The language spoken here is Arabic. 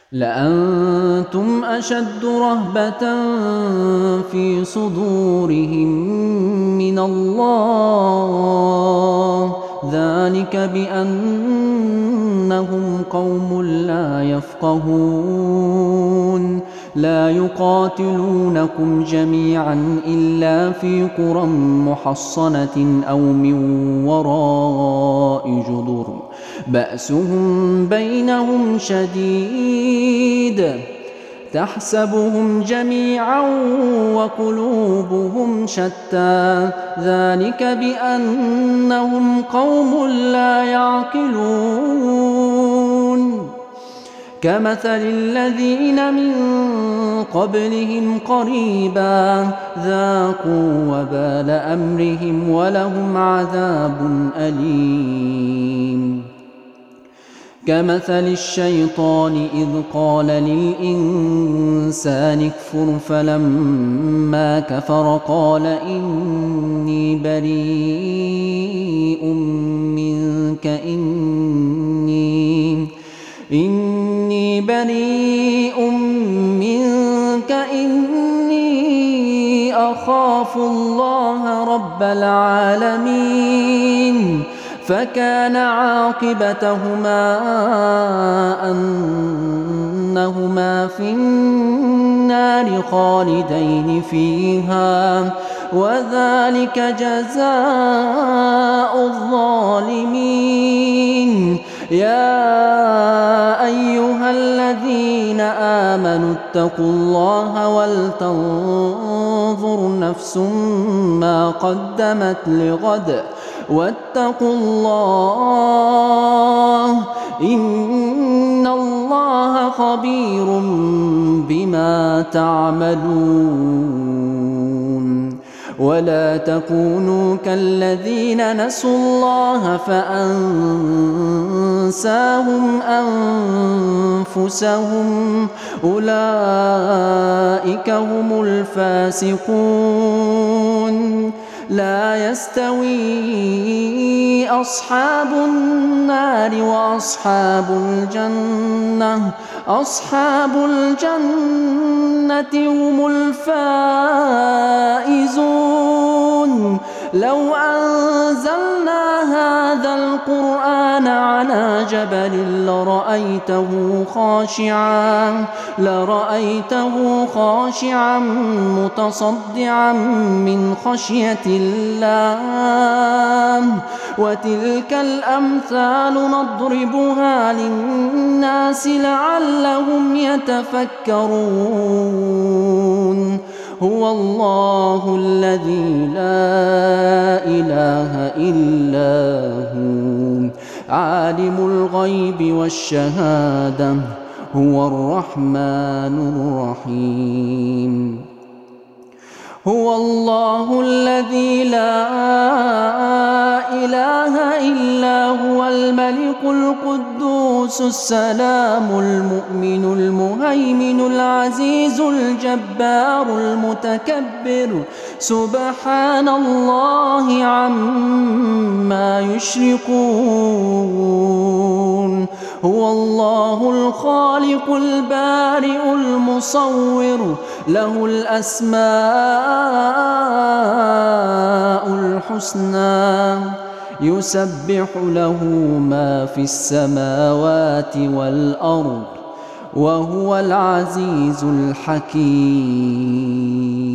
لأنتم أشد رهبة في صدورهم من الله، ذلك بأنهم قوم لا يفقهون. لا يقاتلونكم جميعا إلا في قرى محصنة أو من وراء جدر بأسهم بينهم شديد، تحسبهم جميعا وقلوبهم شتى، ذلك بأنهم قوم لا يعقلون. كمثل الذين من قبلهم قريبا ذاقوا وبال أمرهم ولهم عذاب أليم. كمثل الشيطان إذ قال للإنسان اكفر فلما كفر قال إني بريء منك إني أخاف الله رب العالمين. فكان عاقبتهما أنهما في النار خالدين فيها، وذلك جزاء الظالمين. يا أيها الذين آمنوا اتقوا الله ولتنظر نفس ما قدمت لغد واتقوا الله إن الله خبير بما تعملون. ولا تكونوا كالذين نسوا الله فأنساهم أنفسهم أولئك هم الفاسقون. لا يستوي أصحاب النار وأصحاب الجنة، أصحاب الجنة هم الفائزون. لو أنزلنا هذا القرآن على جبل لرأيته خاشعا متصدعا من خشية الله. وتلك الأمثال نضربها للناس لعلهم يتفكرون. هو الله الذي لا إله إلا هو عالم الغيب والشهادة هو الرحمن الرحيم. هو الله الذي لا إله إلا هو الملك القدوس السلام المؤمن المهيمن العزيز الجبار المتكبر سبحان الله عما يشركون. هو الله الخالق البارئ المصور له الأسماء الحسنى يسبح له ما في السماوات والأرض وهو العزيز الحكيم.